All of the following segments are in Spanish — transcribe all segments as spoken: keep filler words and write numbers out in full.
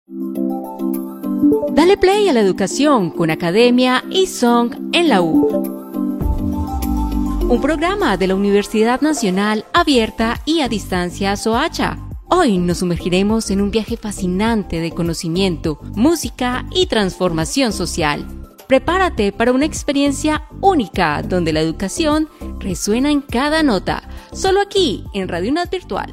Dale play a la educación con Academia iSong en la U. Un programa de la Universidad Nacional Abierta y a Distancia Soacha. Hoy nos sumergiremos en un viaje fascinante de conocimiento, música y transformación social. Prepárate para una experiencia única donde la educación resuena en cada nota, solo aquí en Radio UNAD Virtual.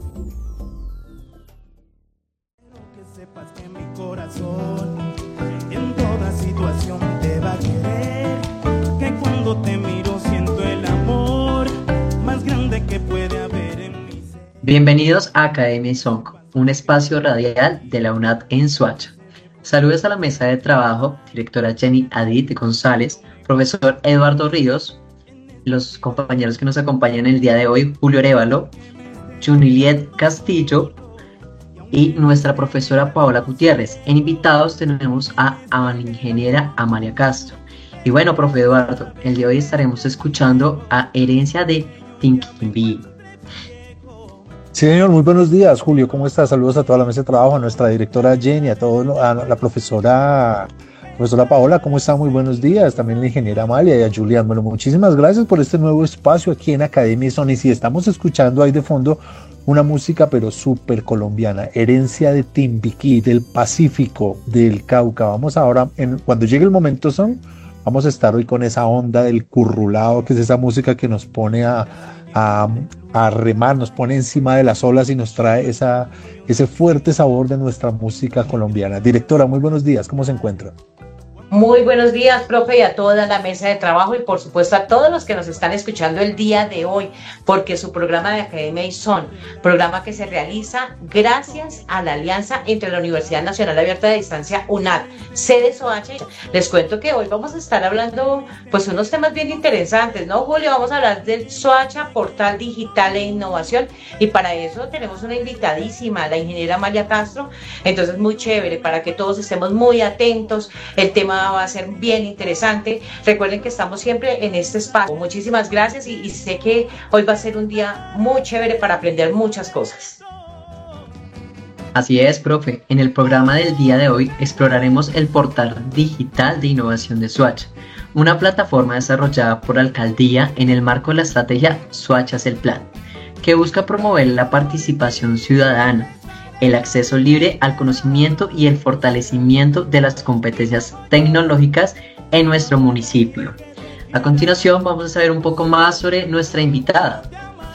Que sepas que mi corazón en toda situación te va a querer, que cuando te miro siento el amor más grande que puede haber en mi ser. Bienvenidos a Academia iSong, un espacio radial de la UNAD en Soacha. Saludos a la mesa de trabajo, directora Jenny Adit González, profesor Eduardo Ríos, los compañeros que nos acompañan el día de hoy, Julio Arévalo, Juniliet Castillo y nuestra profesora Paola Gutiérrez. En invitados tenemos a, a la ingeniera Amalia Castro. Y bueno, profe Eduardo, el día de hoy estaremos escuchando a Herencia de Timbiquí. Sí, señor, muy buenos días, Julio, ¿cómo estás? Saludos a toda la mesa de trabajo, a nuestra directora Jenny, a, todo, a la profesora, profesora Paola, ¿cómo está? Muy buenos días, también la ingeniera Amalia y a Julián. Bueno, muchísimas gracias por este nuevo espacio aquí en Academia iSong. Y sí, estamos escuchando ahí de fondo una música pero súper colombiana, Herencia de Timbiquí, del Pacífico, del Cauca. Vamos ahora, en, cuando llegue el momento son, vamos a estar hoy con esa onda del currulao, que es esa música que nos pone a... A, a remar, nos pone encima de las olas y nos trae esa, ese fuerte sabor de nuestra música colombiana. Directora, muy buenos días, ¿cómo se encuentra? Muy buenos días, profe, y a toda la mesa de trabajo y por supuesto a todos los que nos están escuchando el día de hoy, porque su programa de Academia iSong, programa que se realiza gracias a la alianza entre la Universidad Nacional Abierta de Distancia UNAD, sede Soacha. Les cuento que hoy vamos a estar hablando pues unos temas bien interesantes, ¿no, Julio? Vamos a hablar del Soacha Portal Digital e Innovación y para eso tenemos una invitadísima, la ingeniera Amalia Castro. Entonces muy chévere para que todos estemos muy atentos. El tema va a ser bien interesante. Recuerden que estamos siempre en este espacio. Muchísimas gracias y, y sé que hoy va a ser un día muy chévere para aprender muchas cosas. Así es, profe. En el programa del día de hoy exploraremos el portal digital de innovación de Soacha, una plataforma desarrollada por la alcaldía en el marco de la estrategia Soacha es el Plan, que busca promover la participación ciudadana, el acceso libre al conocimiento y el fortalecimiento de las competencias tecnológicas en nuestro municipio. A continuación vamos a saber un poco más sobre nuestra invitada.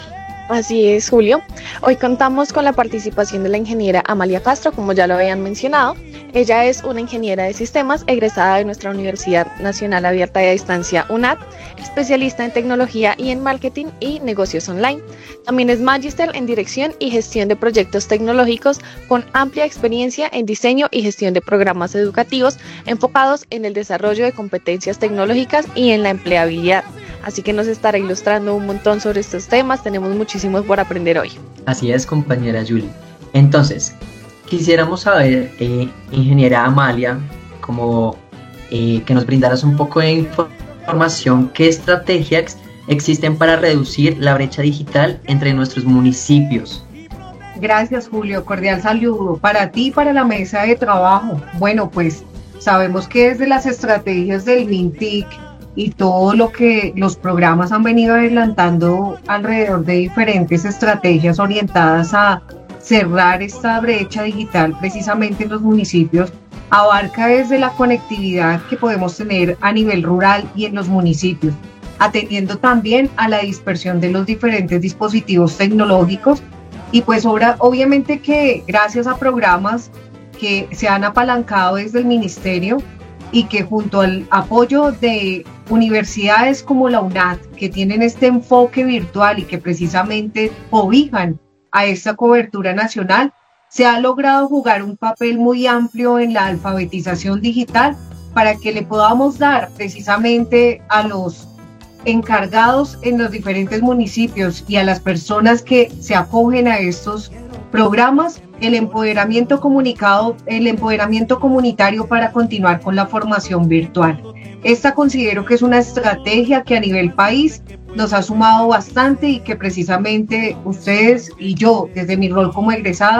Así es, Julio. Hoy contamos con la participación de la ingeniera Amalia Castro, como ya lo habían mencionado. Ella es una ingeniera de sistemas egresada de nuestra Universidad Nacional Abierta y a Distancia UNAD, especialista en tecnología y en marketing y negocios online. También es magíster en dirección y gestión de proyectos tecnológicos con amplia experiencia en diseño y gestión de programas educativos enfocados en el desarrollo de competencias tecnológicas y en la empleabilidad. Así que nos estará ilustrando un montón sobre estos temas. Tenemos muchísimos por aprender hoy. Así es, compañera Julie. Entonces, quisiéramos saber, eh, ingeniera Amalia, como eh, que nos brindaras un poco de información, qué estrategias existen para reducir la brecha digital entre nuestros municipios. Gracias, Julio. Cordial saludo para ti y para la mesa de trabajo. Bueno, pues sabemos que desde las estrategias del MINTIC y todo lo que los programas han venido adelantando alrededor de diferentes estrategias orientadas a cerrar esta brecha digital precisamente en los municipios, abarca desde la conectividad que podemos tener a nivel rural y en los municipios, atendiendo también a la dispersión de los diferentes dispositivos tecnológicos y pues obra, obviamente que gracias a programas que se han apalancado desde el ministerio y que junto al apoyo de universidades como la UNAD, que tienen este enfoque virtual y que precisamente cobijan a esta cobertura nacional, se ha logrado jugar un papel muy amplio en la alfabetización digital para que le podamos dar precisamente a los encargados en los diferentes municipios y a las personas que se acogen a estos programas el empoderamiento comunicado, el empoderamiento comunitario para continuar con la formación virtual. Esta considero que es una estrategia que a nivel país nos ha sumado bastante y que precisamente ustedes y yo, desde mi rol como egresada,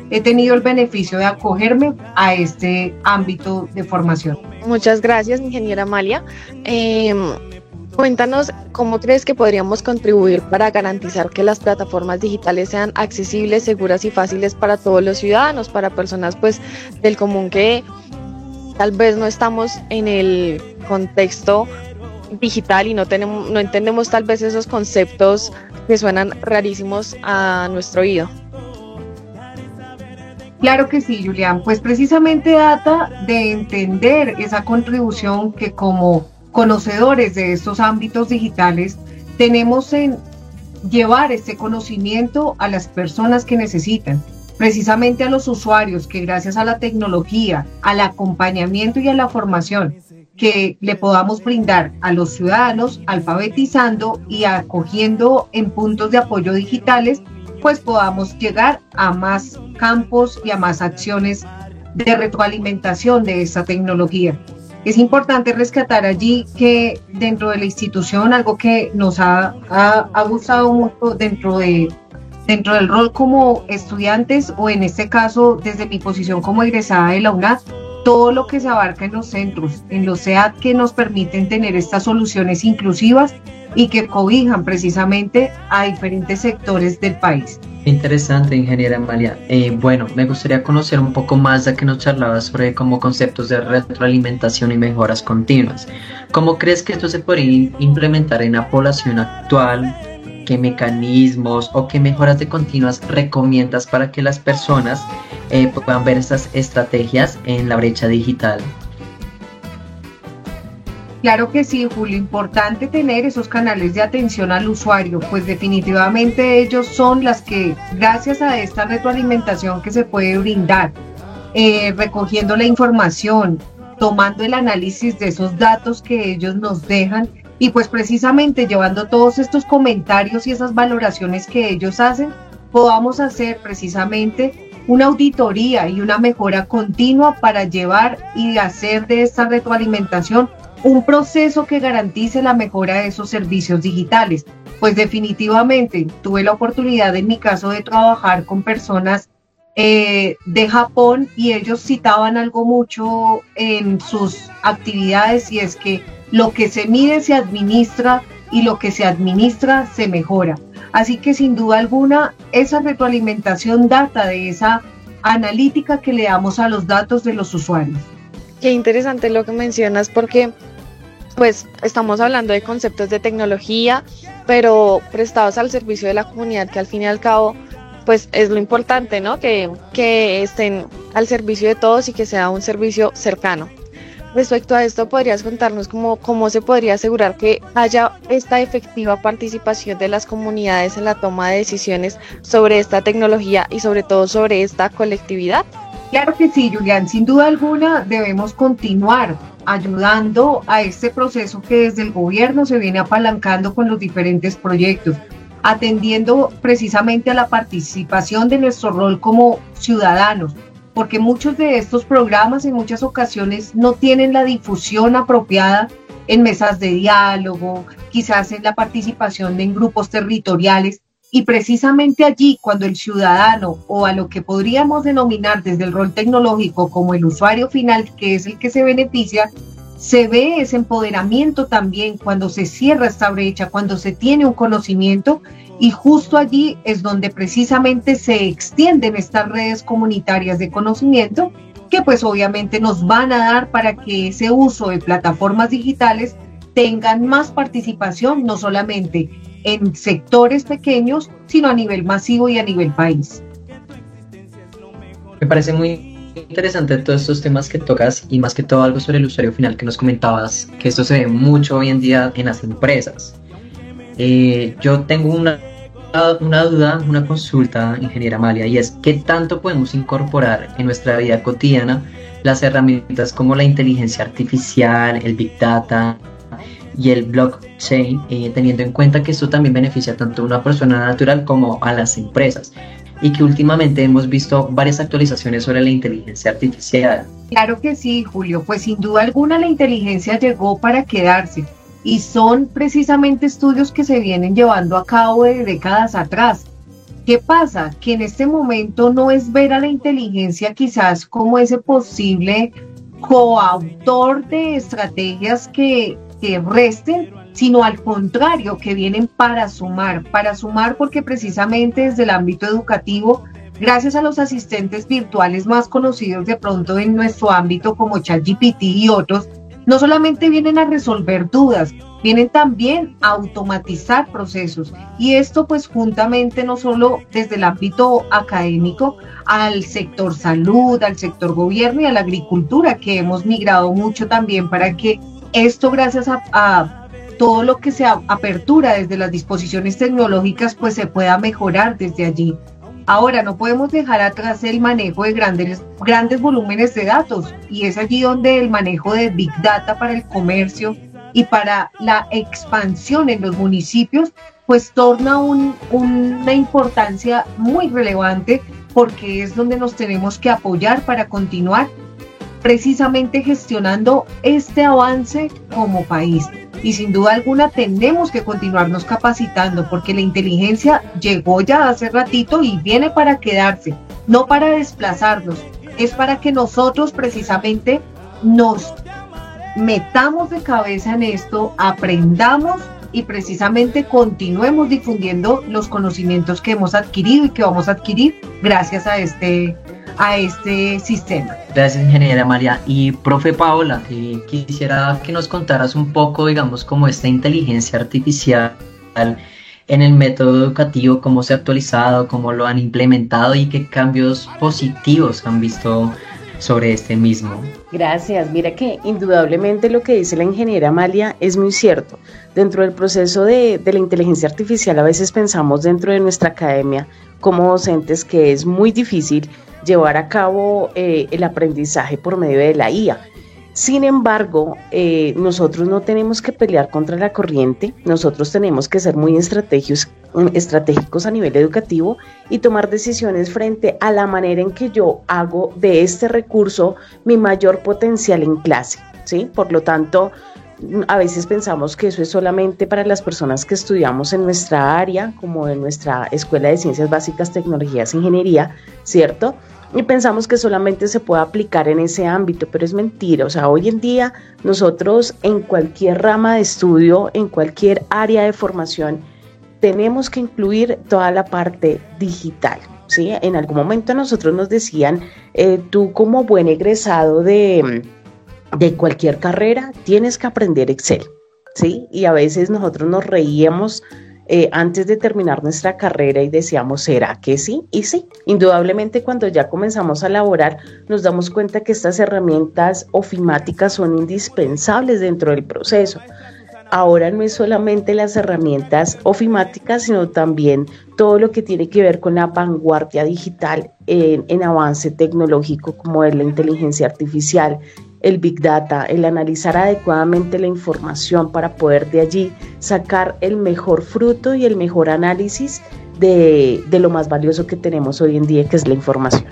he tenido el beneficio de acogerme a este ámbito de formación. Muchas gracias, ingeniera Amalia. Eh, cuéntanos cómo crees que podríamos contribuir para garantizar que las plataformas digitales sean accesibles, seguras y fáciles para todos los ciudadanos, para personas pues del común que tal vez no estamos en el contexto digital y no tenemos, no entendemos tal vez esos conceptos que suenan rarísimos a nuestro oído. Claro que sí, Julián, pues precisamente data de entender esa contribución que como conocedores de estos ámbitos digitales tenemos en llevar este conocimiento a las personas que necesitan, precisamente a los usuarios que gracias a la tecnología, al acompañamiento y a la formación que le podamos brindar a los ciudadanos, alfabetizando y acogiendo en puntos de apoyo digitales, pues podamos llegar a más campos y a más acciones de retroalimentación de esta tecnología. Es importante rescatar allí que dentro de la institución, algo que nos ha, ha, ha gustado mucho dentro, de, dentro del rol como estudiantes, o en este caso desde mi posición como egresada de la UNAD, todo lo que se abarca en los centros, en los C E A D, que nos permiten tener estas soluciones inclusivas y que cobijan precisamente a diferentes sectores del país. Interesante, ingeniera Amalia. Eh, bueno, me gustaría conocer un poco más, ya que nos charlabas sobre como conceptos de retroalimentación y mejoras continuas. ¿Cómo crees que esto se podría implementar en la población actual? ¿Qué mecanismos o qué mejoras de continuas recomiendas para que las personas eh, puedan ver estas estrategias en la brecha digital? Claro que sí, Julio, importante tener esos canales de atención al usuario, pues definitivamente ellos son las que, gracias a esta retroalimentación que se puede brindar, eh, recogiendo la información, tomando el análisis de esos datos que ellos nos dejan y pues precisamente llevando todos estos comentarios y esas valoraciones que ellos hacen, podamos hacer precisamente una auditoría y una mejora continua para llevar y hacer de esta retroalimentación un proceso que garantice la mejora de esos servicios digitales. Pues definitivamente tuve la oportunidad en mi caso de trabajar con personas eh, de Japón y ellos citaban algo mucho en sus actividades, y es que lo que se mide se administra y lo que se administra se mejora. Así que sin duda alguna esa retroalimentación data de esa analítica que le damos a los datos de los usuarios. Qué interesante lo que mencionas, porque pues estamos hablando de conceptos de tecnología, pero prestados al servicio de la comunidad, que al fin y al cabo pues es lo importante, ¿no? Que, que estén al servicio de todos y que sea un servicio cercano. Respecto a esto, ¿podrías contarnos cómo, cómo se podría asegurar que haya esta efectiva participación de las comunidades en la toma de decisiones sobre esta tecnología y sobre todo sobre esta colectividad? Claro que sí, Julián, sin duda alguna debemos continuar ayudando a este proceso que desde el gobierno se viene apalancando con los diferentes proyectos, atendiendo precisamente a la participación de nuestro rol como ciudadanos, porque muchos de estos programas en muchas ocasiones no tienen la difusión apropiada en mesas de diálogo, quizás en la participación en grupos territoriales, y precisamente allí cuando el ciudadano, o a lo que podríamos denominar desde el rol tecnológico como el usuario final, que es el que se beneficia, se ve ese empoderamiento también cuando se cierra esta brecha, cuando se tiene un conocimiento, y justo allí es donde precisamente se extienden estas redes comunitarias de conocimiento que pues obviamente nos van a dar para que ese uso de plataformas digitales tengan más participación, no solamente en sectores pequeños, sino a nivel masivo y a nivel país. Me parece muy interesante todos estos temas que tocas, y más que todo algo sobre el usuario final que nos comentabas, que esto se ve mucho hoy en día en las empresas. Eh, yo tengo una, una duda, una consulta, ingeniera Amalia, y es ¿qué tanto podemos incorporar en nuestra vida cotidiana las herramientas como la inteligencia artificial, el Big Data y el blockchain, eh, teniendo en cuenta que esto también beneficia tanto a una persona natural como a las empresas, y que últimamente hemos visto varias actualizaciones sobre la inteligencia artificial? Claro que sí, Julio, pues sin duda alguna la inteligencia llegó para quedarse, y son precisamente estudios que se vienen llevando a cabo de décadas atrás, ¿Qué pasa? Que en este momento no es ver a la inteligencia quizás como ese posible coautor de estrategias que, que resten, sino al contrario, que vienen para sumar, para sumar porque precisamente desde el ámbito educativo, gracias a los asistentes virtuales más conocidos de pronto en nuestro ámbito como ChatGPT y otros, no solamente vienen a resolver dudas, vienen también a automatizar procesos. Y esto pues juntamente no solo desde el ámbito académico, al sector salud, al sector gobierno y a la agricultura, que hemos migrado mucho también para que esto, gracias a, a todo lo que se apertura desde las disposiciones tecnológicas, pues se pueda mejorar desde allí. Ahora, no podemos dejar atrás el manejo de grandes, grandes volúmenes de datos, y es allí donde el manejo de Big Data para el comercio y para la expansión en los municipios, pues torna un, una importancia muy relevante, porque es donde nos tenemos que apoyar para continuar precisamente gestionando este avance como país. Y sin duda alguna tenemos que continuarnos capacitando, porque la inteligencia llegó ya hace ratito y viene para quedarse, no para desplazarnos, es para que nosotros precisamente nos metamos de cabeza en esto, aprendamos y precisamente continuemos difundiendo los conocimientos que hemos adquirido y que vamos a adquirir gracias a este a este sistema. Gracias, ingeniera Amalia. Y profe Paola, eh, quisiera que nos contaras un poco, digamos, cómo esta inteligencia artificial en el método educativo, cómo se ha actualizado, cómo lo han implementado y qué cambios positivos han visto sobre este mismo. Gracias. Mira que indudablemente lo que dice la ingeniera Amalia es muy cierto. Dentro del proceso de, de la inteligencia artificial, a veces pensamos dentro de nuestra academia como docentes que es muy difícil llevar a cabo eh, el aprendizaje por medio de la I A. Sin embargo, eh, nosotros no tenemos que pelear contra la corriente, nosotros tenemos que ser muy estratégicos, estratégicos a nivel educativo y tomar decisiones frente a la manera en que yo hago de este recurso mi mayor potencial en clase, ¿sí? Por lo tanto, a veces pensamos que eso es solamente para las personas que estudiamos en nuestra área, como en nuestra Escuela de Ciencias Básicas, Tecnologías e Ingeniería, ¿cierto? Y pensamos que solamente se puede aplicar en ese ámbito, pero es mentira. O sea, hoy en día nosotros en cualquier rama de estudio, en cualquier área de formación, tenemos que incluir toda la parte digital, ¿sí? En algún momento nosotros nos decían, eh, tú como buen egresado de, de cualquier carrera, tienes que aprender Excel, ¿sí? Y a veces nosotros nos reíamos Eh, antes de terminar nuestra carrera y decíamos, ¿será que sí? Y sí, indudablemente cuando ya comenzamos a laborar nos damos cuenta que estas herramientas ofimáticas son indispensables dentro del proceso. Ahora no es solamente las herramientas ofimáticas, sino también todo lo que tiene que ver con la vanguardia digital en, en avance tecnológico, como es la inteligencia artificial, el Big Data, el analizar adecuadamente la información para poder de allí sacar el mejor fruto y el mejor análisis de, de lo más valioso que tenemos hoy en día, que es la información.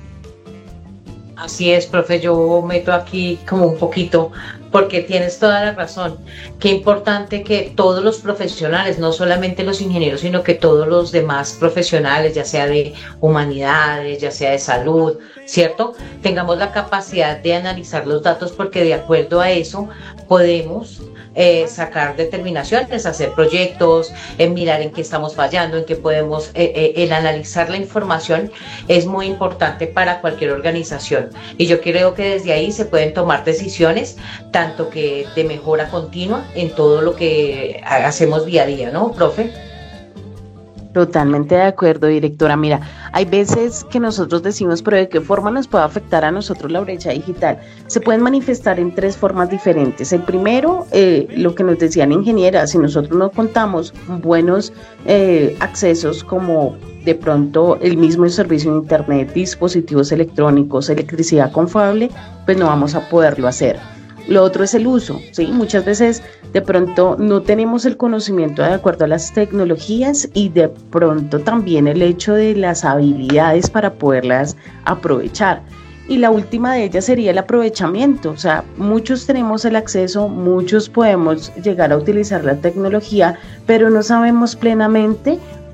Así es, profe, yo meto aquí como un poquito, porque tienes toda la razón. Qué importante que todos los profesionales, no solamente los ingenieros, sino que todos los demás profesionales, ya sea de humanidades, ya sea de salud, ¿cierto? Tengamos la capacidad de analizar los datos, porque de acuerdo a eso podemos eh, sacar determinaciones, hacer proyectos, eh, mirar en qué estamos fallando, en qué podemos, eh, eh, el analizar la información es muy importante para cualquier organización. Y yo creo que desde ahí se pueden tomar decisiones, tanto que de mejora continua en todo lo que hacemos día a día, ¿no, profe? Totalmente de acuerdo, directora. Mira, hay veces que nosotros decimos, pero ¿de qué forma nos puede afectar a nosotros la brecha digital? Se pueden manifestar en tres formas diferentes. El primero, eh, lo que nos decían ingenieras, si nosotros no contamos buenos eh, accesos como de pronto el mismo servicio de internet, dispositivos electrónicos, electricidad confiable, pues no vamos a poderlo hacer. Lo otro es el uso, ¿sí? Muchas veces de pronto no tenemos el conocimiento de acuerdo a las tecnologías y de pronto también el hecho de las habilidades para poderlas aprovechar. Y la última de ellas sería el aprovechamiento, o sea, muchos tenemos el acceso, muchos podemos llegar a utilizar la tecnología, pero no sabemos plenamente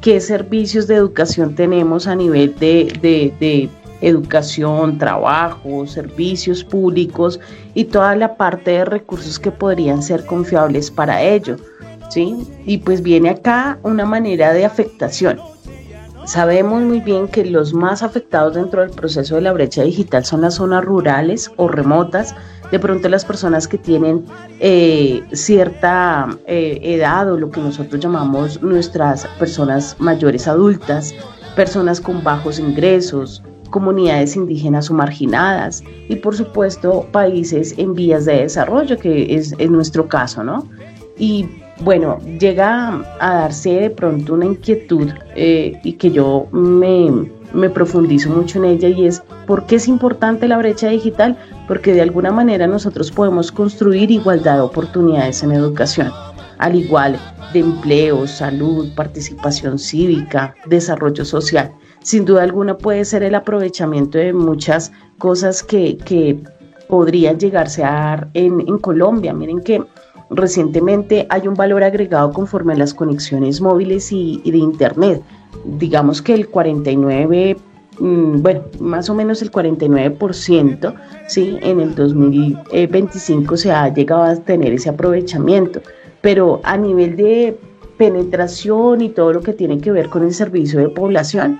qué servicios de educación tenemos a nivel de, de, de educación, trabajo, servicios públicos y toda la parte de recursos que podrían ser confiables para ello, ¿sí? Y pues viene acá una manera de afectación. Sabemos muy bien que los más afectados dentro del proceso de la brecha digital son las zonas rurales o remotas, de pronto las personas que tienen eh, cierta eh, edad o lo que nosotros llamamos nuestras personas mayores adultas, personas con bajos ingresos, comunidades indígenas o marginadas y por supuesto países en vías de desarrollo, que es, es nuestro caso, ¿no? Y bueno, llega a darse de pronto una inquietud eh, y que yo me, me profundizo mucho en ella, y es ¿por qué es importante la brecha digital? Porque de alguna manera nosotros podemos construir igualdad de oportunidades en educación, al igual de empleo, salud, participación cívica, desarrollo social. Sin duda alguna puede ser el aprovechamiento de muchas cosas que, que podrían llegarse a dar en, en Colombia. Miren que recientemente hay un valor agregado conforme a las conexiones móviles y, y de internet. Digamos que el cuarenta y nueve, mmm, bueno, más o menos el cuarenta y nueve por ciento, ¿sí? En el dos mil veinticinco se ha llegado a tener ese aprovechamiento, pero a nivel de penetración y todo lo que tiene que ver con el servicio de población,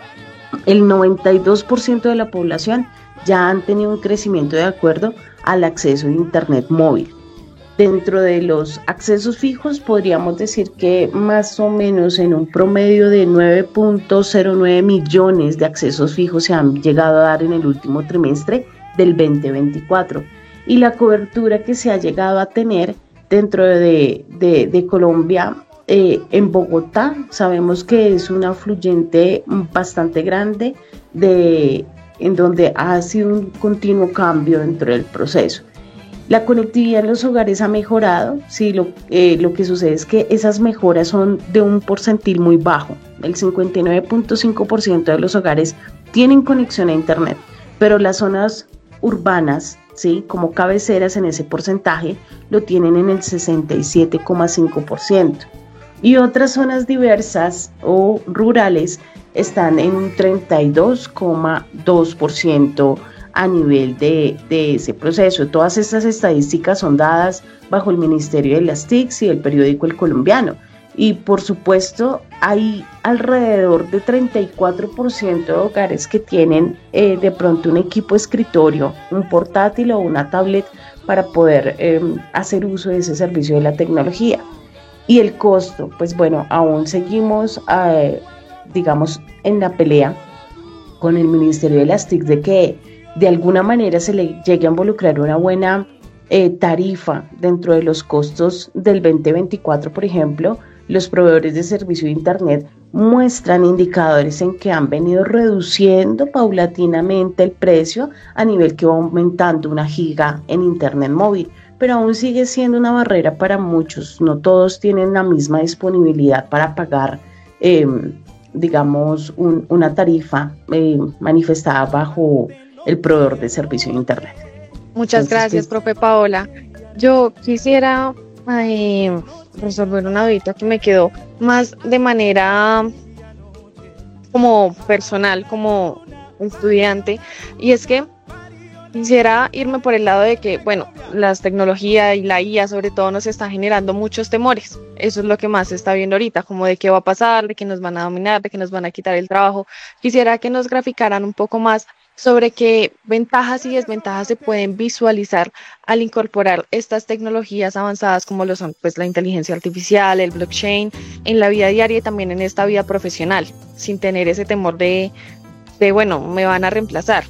el noventa y dos por ciento de la población ya han tenido un crecimiento de acuerdo al acceso a internet móvil. Dentro de los accesos fijos podríamos decir que más o menos en un promedio de nueve punto cero nueve millones de accesos fijos se han llegado a dar en el último trimestre del veinte veinticuatro, y la cobertura que se ha llegado a tener dentro de, de, de Colombia, eh, en Bogotá, sabemos que es un afluente bastante grande de, en donde ha sido un continuo cambio dentro del proceso. La conectividad en los hogares ha mejorado, sí, lo, eh, lo que sucede es que esas mejoras son de un porcentil muy bajo. El cincuenta y nueve punto cinco por ciento de los hogares tienen conexión a internet, pero las zonas urbanas, sí, como cabeceras en ese porcentaje, lo tienen en el sesenta y siete coma cinco por ciento. Y otras zonas diversas o rurales están en un treinta y dos coma dos por ciento a nivel de, de ese proceso. Todas estas estadísticas son dadas bajo el Ministerio de las T I Cs y el periódico El Colombiano. Y por supuesto hay alrededor de treinta y cuatro por ciento de hogares que tienen eh, de pronto un equipo escritorio, un portátil o una tablet para poder eh, hacer uso de ese servicio de la tecnología. Y el costo, pues bueno, aún seguimos, eh, digamos, en la pelea con el Ministerio de las T I C de que de alguna manera se le llegue a involucrar una buena eh, tarifa dentro de los costos del veinte veinticuatro. Por ejemplo, los proveedores de servicio de internet muestran indicadores en que han venido reduciendo paulatinamente el precio a nivel que va aumentando una giga en internet móvil, pero aún sigue siendo una barrera para muchos. No todos tienen la misma disponibilidad para pagar eh, digamos un, una tarifa eh, manifestada bajo el proveedor de servicio de internet. Muchas Entonces, gracias, pues, profe Paola. Yo quisiera eh, resolver una dudita que me quedó más de manera como personal, como estudiante, y es que quisiera irme por el lado de que, bueno, las tecnologías y la I A sobre todo nos están generando muchos temores. Eso es lo que más se está viendo ahorita, como de qué va a pasar, de que nos van a dominar, de que nos van a quitar el trabajo. Quisiera que nos graficaran un poco más sobre qué ventajas y desventajas se pueden visualizar al incorporar estas tecnologías avanzadas como lo son pues la inteligencia artificial, el blockchain, en la vida diaria y también en esta vida profesional, sin tener ese temor de, de bueno, me van a reemplazar.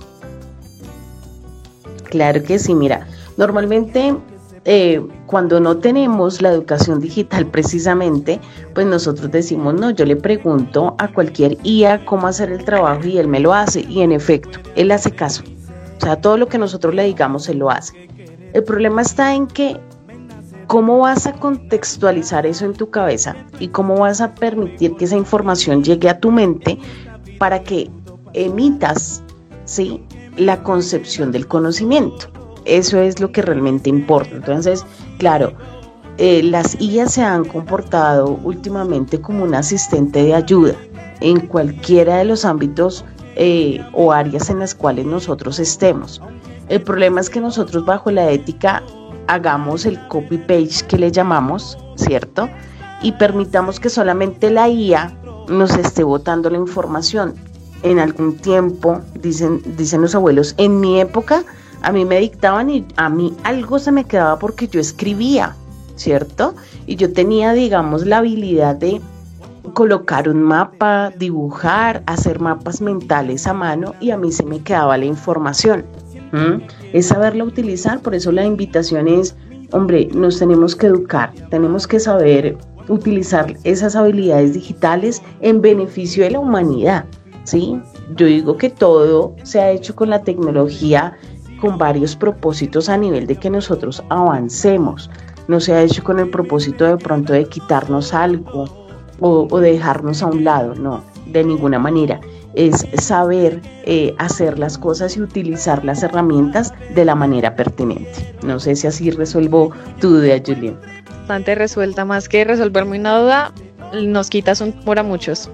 Claro que sí, mira, normalmente eh, cuando no tenemos la educación digital precisamente, pues nosotros decimos, no, yo le pregunto a cualquier I A cómo hacer el trabajo y él me lo hace, y en efecto, él hace caso. O sea, todo lo que nosotros le digamos, él lo hace. El problema está en que, ¿cómo vas a contextualizar eso en tu cabeza? Y cómo vas a permitir que esa información llegue a tu mente para que emitas, ¿sí?, la concepción del conocimiento. Eso es lo que realmente importa. Entonces, claro, eh, las I A se han comportado últimamente como un asistente de ayuda en cualquiera de los ámbitos eh, o áreas en las cuales nosotros estemos. El problema es que nosotros bajo la ética hagamos el copy-paste que le llamamos, ¿cierto? Y permitamos que solamente la I A nos esté botando la información. En algún tiempo, dicen, dicen los abuelos, en mi época a mí me dictaban y a mí algo se me quedaba porque yo escribía, ¿cierto? Y yo tenía, digamos, la habilidad de colocar un mapa, dibujar, hacer mapas mentales a mano y a mí se me quedaba la información. ¿Mm? Es saberla utilizar, por eso la invitación es, hombre, nos tenemos que educar, tenemos que saber utilizar esas habilidades digitales en beneficio de la humanidad, ¿sí? Yo digo que todo se ha hecho con la tecnología con varios propósitos a nivel de que nosotros avancemos, no se ha hecho con el propósito de pronto de quitarnos algo o, o dejarnos a un lado, no, de ninguna manera. Es saber eh, hacer las cosas y utilizar las herramientas de la manera pertinente. No sé si así resuelvo tu duda, Julián. Bastante resuelta, más que resolverme una duda, nos quitas un temor a muchos.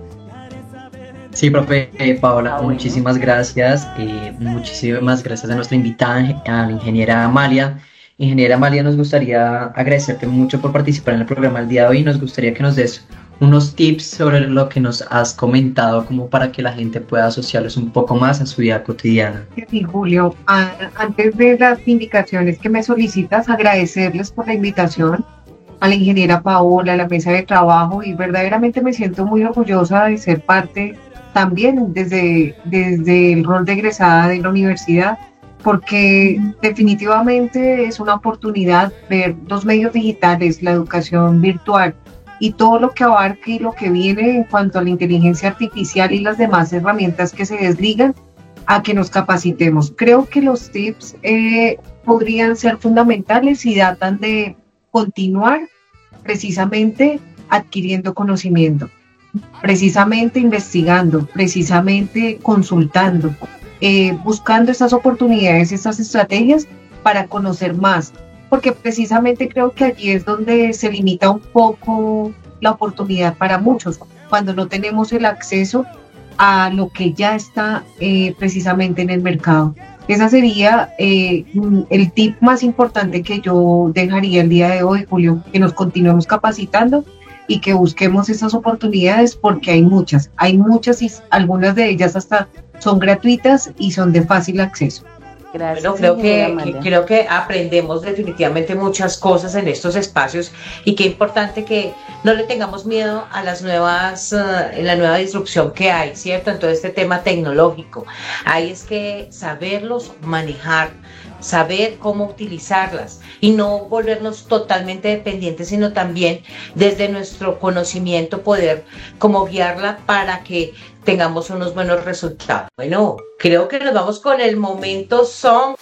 Sí, profe, eh, Paola, ah, bueno. muchísimas gracias. Eh, muchísimas gracias a nuestra invitada, a la ingeniera Amalia. Ingeniera Amalia, nos gustaría agradecerte mucho por participar en el programa el día de hoy. Nos gustaría que nos des unos tips sobre lo que nos has comentado, como para que la gente pueda asociarlos un poco más a su vida cotidiana. Sí, Julio, a, antes de las indicaciones que me solicitas, agradecerles por la invitación a la ingeniera Paola, a la mesa de trabajo, y verdaderamente me siento muy orgullosa de ser parte también desde, desde el rol de egresada de la universidad, porque definitivamente es una oportunidad ver los medios digitales, la educación virtual y todo lo que abarca y lo que viene en cuanto a la inteligencia artificial y las demás herramientas que se desligan a que nos capacitemos. Creo que los tips eh, podrían ser fundamentales y datan de continuar precisamente adquiriendo conocimiento, precisamente investigando, precisamente consultando, eh, buscando estas oportunidades, estas estrategias para conocer más, porque precisamente creo que allí es donde se limita un poco la oportunidad para muchos, cuando no tenemos el acceso a lo que ya está eh, precisamente en el mercado. Esa sería eh, el tip más importante que yo dejaría el día de hoy, Julio, que nos continuemos capacitando y que busquemos esas oportunidades, porque hay muchas, hay muchas y algunas de ellas hasta son gratuitas y son de fácil acceso. Gracias, bueno, creo que, que creo que aprendemos definitivamente muchas cosas en estos espacios, y qué importante que no le tengamos miedo a las nuevas, uh, en la nueva disrupción que hay, ¿cierto? En todo este tema tecnológico. Ahí es que saberlos manejar, saber cómo utilizarlas y no volvernos totalmente dependientes, sino también desde nuestro conocimiento poder como guiarla para que tengamos unos buenos resultados. Bueno, creo que nos vamos con el Momento Song.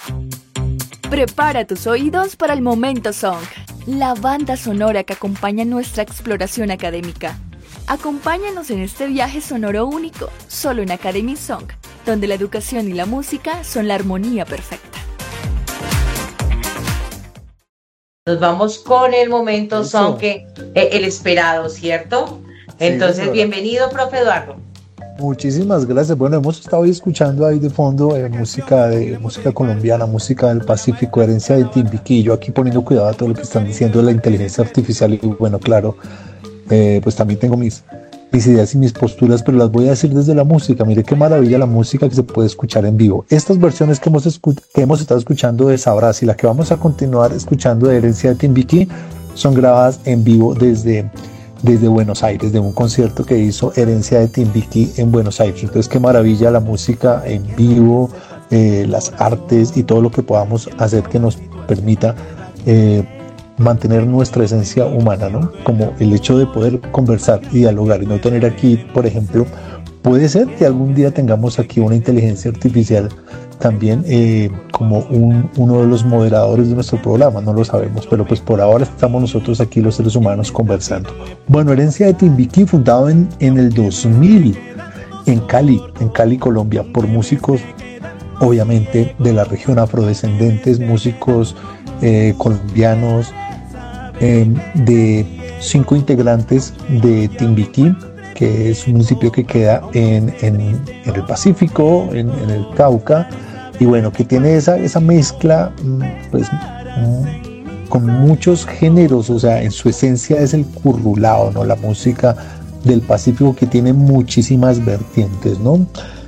Prepara tus oídos para el Momento Song, la banda sonora que acompaña nuestra exploración académica. Acompáñanos en este viaje sonoro único, solo en Academy Song, donde la educación y la música son la armonía perfecta. Nos vamos con el Momento Song, que eh, el esperado, ¿cierto? Entonces, sí, bienvenido, profe Eduardo. Muchísimas gracias. Bueno, hemos estado hoy escuchando ahí de fondo eh, música de música colombiana, música del Pacífico, herencia de Timbiquí. Yo aquí poniendo cuidado a todo lo que están diciendo de la inteligencia artificial, y bueno, claro, eh, pues también tengo mis, mis ideas y mis posturas, pero las voy a decir desde la música. Mire qué maravilla la música que se puede escuchar en vivo. Estas versiones que hemos, escu- que hemos estado escuchando de Sabrás y la que vamos a continuar escuchando de herencia de Timbiquí son grabadas en vivo desde... desde Buenos Aires, de un concierto que hizo Herencia de Timbiquí en Buenos Aires. Entonces, qué maravilla la música en vivo, eh, las artes y todo lo que podamos hacer que nos permita eh, mantener nuestra esencia humana, ¿no? Como el hecho de poder conversar y dialogar y no tener aquí, por ejemplo, puede ser que algún día tengamos aquí una inteligencia artificial también eh, como un, uno de los moderadores de nuestro programa, no lo sabemos, pero pues por ahora estamos nosotros aquí los seres humanos conversando. Bueno, Herencia de Timbiquí, fundado en, en el dos mil en Cali, en Cali, Colombia, por músicos obviamente de la región afrodescendentes, músicos eh, colombianos, eh, de cinco integrantes de Timbiquí, que es un municipio que queda en, en, en el Pacífico, en, en el Cauca, y bueno, que tiene esa, esa mezcla pues con muchos géneros, o sea, en su esencia es el currulao, ¿no? La música del Pacífico, que tiene muchísimas vertientes, ¿no?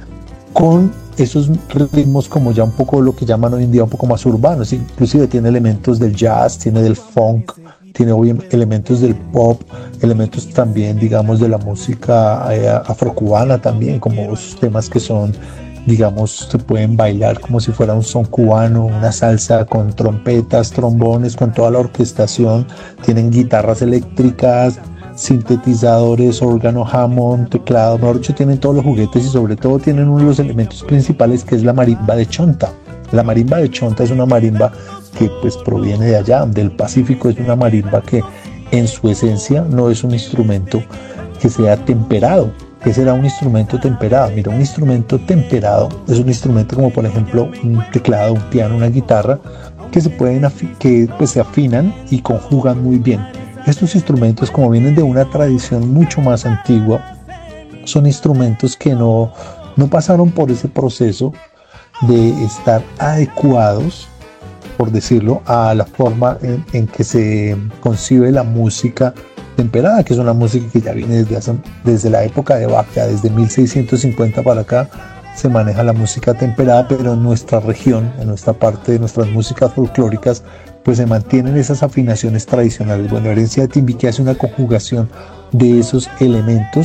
Con esos ritmos como ya un poco lo que llaman hoy en día un poco más urbanos, inclusive tiene elementos del jazz, tiene del funk, tiene obviamente elementos del pop, elementos también, digamos, de la música eh, afrocubana también, como esos temas que son, digamos, se pueden bailar como si fuera un son cubano, una salsa con trompetas, trombones, con toda la orquestación, tienen guitarras eléctricas, sintetizadores, órgano, Hammond, teclado, mejor dicho, tienen todos los juguetes y sobre todo tienen uno de los elementos principales, que es la marimba de chonta. La marimba de chonta es una marimba que pues proviene de allá, del Pacífico, es una marimba que en su esencia no es un instrumento que sea temperado. ¿Qué será un instrumento temperado? Mira, un instrumento temperado es un instrumento como por ejemplo un teclado, un piano, una guitarra, que se pueden afi- que pues se afinan y conjugan muy bien. Estos instrumentos, como vienen de una tradición mucho más antigua, son instrumentos que no, no pasaron por ese proceso de estar adecuados, por decirlo, a la forma en, en que se concibe la música temperada, que es una música que ya viene desde, hace, desde la época de Bach, ya desde mil seiscientos cincuenta para acá se maneja la música temperada, pero en nuestra región, en nuestra parte de nuestras músicas folclóricas, pues se mantienen esas afinaciones tradicionales. Bueno, Herencia de Timbiquí hace una conjugación de esos elementos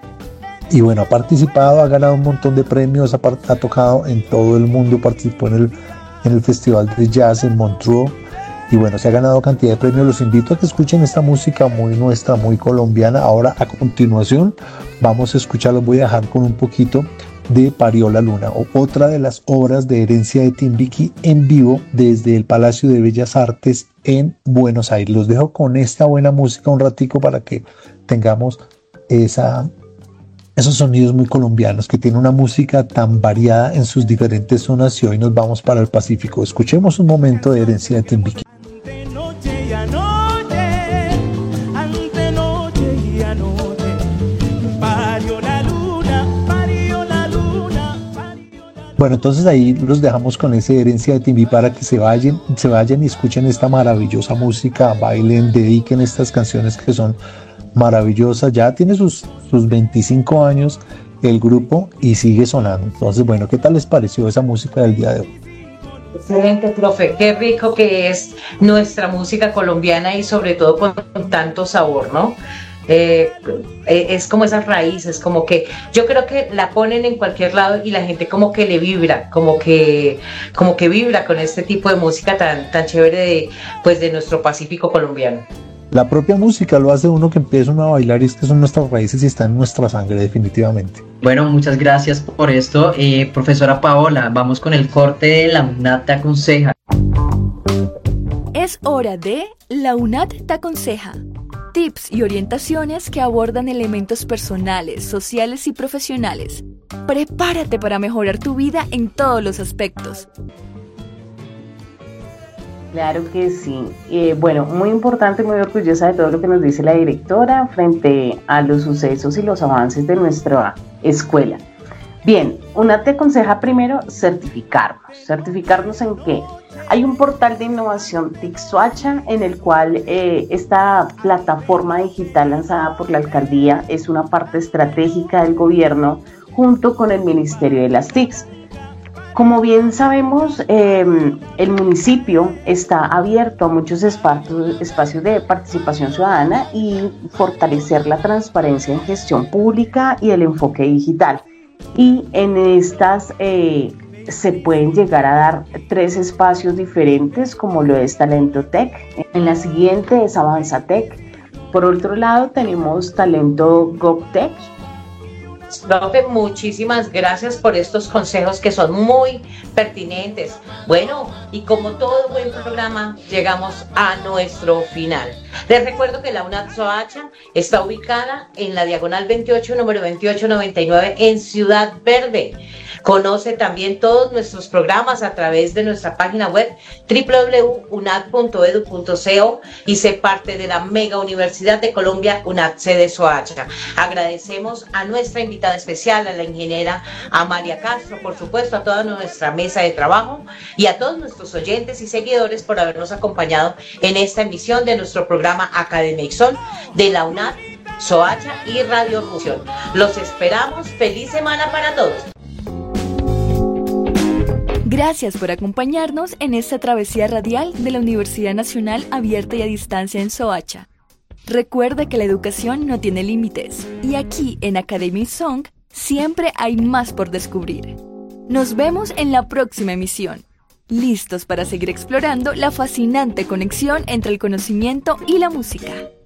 y bueno, ha participado, ha ganado un montón de premios, ha, ha tocado en todo el mundo, participó en el, en el Festival de Jazz en Montreux y bueno, se ha ganado cantidad de premios. Los invito a que escuchen esta música muy nuestra, muy colombiana. Ahora, a continuación, vamos a escuchar, los voy a dejar con un poquito de Parió la Luna, o otra de las obras de Herencia de Timbiquí en vivo desde el Palacio de Bellas Artes en Buenos Aires. Los dejo con esta buena música un ratico para que tengamos esa, esos sonidos muy colombianos, que tiene una música tan variada en sus diferentes zonas, y hoy nos vamos para el Pacífico. Escuchemos un momento de Herencia de Timbiquí. Bueno, entonces ahí los dejamos con esa Herencia de Timbiquí para que se vayan, se vayan y escuchen esta maravillosa música, bailen, dediquen estas canciones que son maravillosas. Ya tiene sus, sus veinticinco años el grupo y sigue sonando. Entonces, bueno, ¿qué tal les pareció esa música del día de hoy? Excelente, profe. Qué rico que es nuestra música colombiana y sobre todo con tanto sabor, ¿no? Eh, es como esas raíces, como que yo creo que la ponen en cualquier lado y la gente como que le vibra, como que como que vibra con este tipo de música tan, tan chévere de, pues de nuestro Pacífico colombiano. La propia música lo hace uno que empieza uno a bailar, y es que son nuestras raíces y está en nuestra sangre definitivamente. Bueno, muchas gracias por esto, eh, profesora Paola. Vamos con el corte de La UNAD te aconseja. Es hora de La UNAD te aconseja. Tips y orientaciones que abordan elementos personales, sociales y profesionales. Prepárate para mejorar tu vida en todos los aspectos. Claro que sí. Eh, bueno, muy importante, muy orgullosa de todo lo que nos dice la directora frente a los sucesos y los avances de nuestra escuela. Bien, UNAD te aconseja primero certificarnos. ¿Certificarnos en qué? Hay un portal de innovación T I C Soacha en el cual eh, esta plataforma digital lanzada por la alcaldía es una parte estratégica del gobierno junto con el Ministerio de las T I Cs. Como bien sabemos, eh, el municipio está abierto a muchos espacios, espacios de participación ciudadana y fortalecer la transparencia en gestión pública y el enfoque digital. Y en estas eh, se pueden llegar a dar tres espacios diferentes, como lo es Talento Tech. En la siguiente es Avanza Tech. Por otro lado tenemos Talento GovTech. Profe, muchísimas gracias por estos consejos que son muy pertinentes. Bueno, y como todo buen programa, llegamos a nuestro final. Les recuerdo que la UNAD Soacha está ubicada en la diagonal veintiocho, número veintiocho noventa y nueve, en Ciudad Verde. Conoce también todos nuestros programas a través de nuestra página web doble u doble u doble u punto u n a d punto e d u punto co y sé parte de la Mega Universidad de Colombia, U N A D sede Soacha. Agradecemos a nuestra invitada especial, a la ingeniera Amalia Castro, por supuesto, a toda nuestra mesa de trabajo y a todos nuestros oyentes y seguidores por habernos acompañado en esta emisión de nuestro programa Academia I C S O N de la U N A D, Soacha y Radio Fusión. Los esperamos. Feliz semana para todos. Gracias por acompañarnos en esta travesía radial de la Universidad Nacional Abierta y a Distancia en Soacha. Recuerda que la educación no tiene límites y aquí en Academia I C S O N siempre hay más por descubrir. Nos vemos en la próxima emisión, listos para seguir explorando la fascinante conexión entre el conocimiento y la música.